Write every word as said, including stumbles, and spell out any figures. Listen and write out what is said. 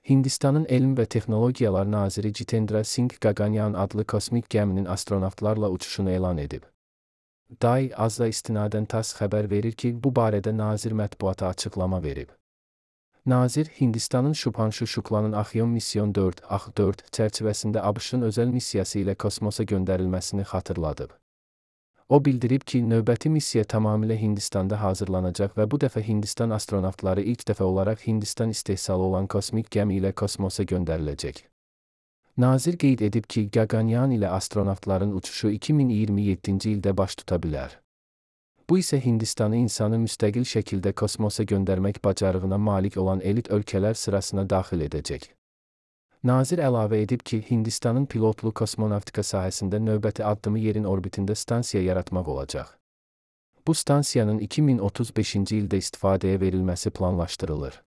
Hindistanın Elm və Texnologiyalar naziri Jitendra Singh Gaganyaan adlı kosmik gəminin astronavtlarla uçuşunu elan edib. D A I Azza istinadən TASS xəbər verir ki, bu barədə nazir mətbuata açıqlama verib. Nazir, Hindistanın Şubhanshu Shuklanın Axion Mission dörd A X dörd çərçivəsində ABŞ-ın özəl missiyası ilə kosmosa göndərilməsini xatırladıb. O bildirib ki, növbəti missiya tamamilə Hindistanda hazırlanacaq və bu dəfə Hindistan astronavtları ilk dəfə olaraq Hindistan istehsalı olan kosmik gəmi ilə kosmosa göndəriləcək. Nazir qeyd edib ki, Gaganyaan ilə astronavtların uçuşu iki min iyirmi yeddinci ildə baş tuta bilər. Bu isə Hindistanı insanı müstəqil şəkildə kosmosa göndərmək bacarığına malik olan elit ölkələr sırasına daxil edəcək. Nazir əlavə edib ki, Hindistanın pilotlu kosmonavtika sahəsində növbəti addımı yerin orbitində stansiya yaratmaq olacaq. Bu stansiyanın iki min otuz beşinci ildə istifadəyə verilməsi planlaşdırılır.